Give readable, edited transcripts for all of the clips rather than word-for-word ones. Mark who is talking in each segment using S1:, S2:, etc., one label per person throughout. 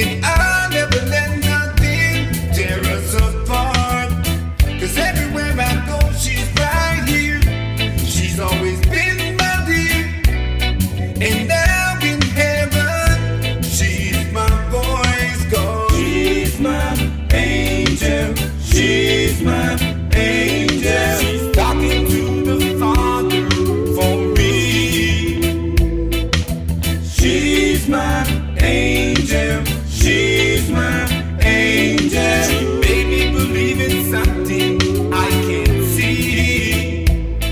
S1: And I'll never let nothing tear us apart. 'Cause everywhere I go, she's right here. She's always been my dear. And now in heaven, she's my voice gone.
S2: She's my angel. She's my angel.
S1: She's talking to the Father for me.
S2: She's my angel. She's my angel.
S1: She made me believe in something I can't see.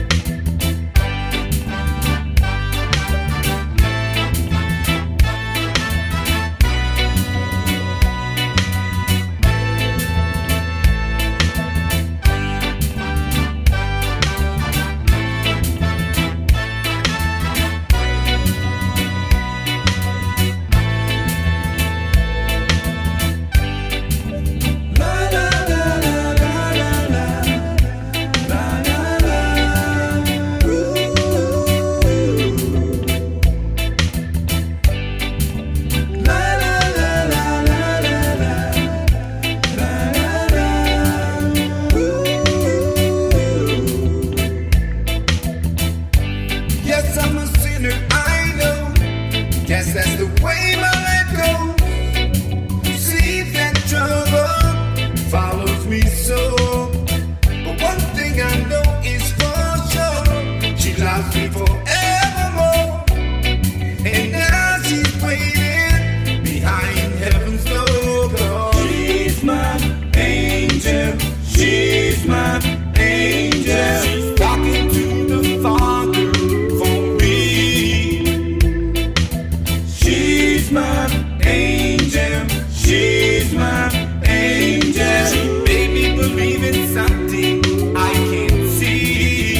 S1: Yes, I'm a sinner, I know. Guess that's the way my life goes. See that trouble follows me so. But one thing I know is for sure, she loves me forevermore. And now she's waiting behind heaven's door.
S2: She's my angel. She's my angel.
S1: She's talking to the Father for me.
S2: She's my angel. She's my angel.
S1: She made me believe in something I can't see.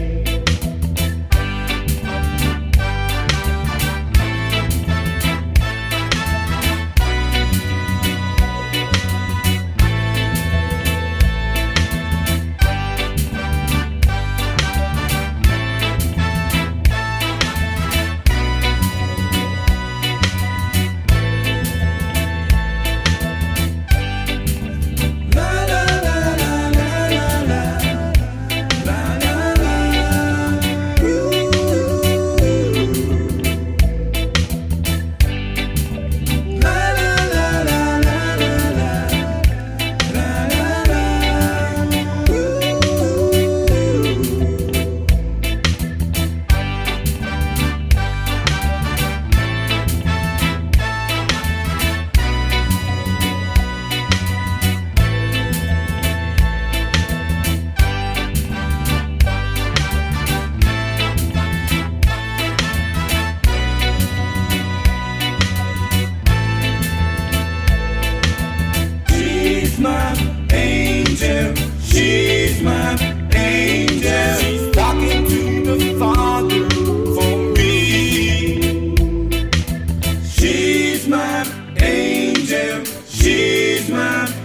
S2: She's my angel. She's my angel.
S1: She's talking to the Father for me.
S2: She's my angel. She's my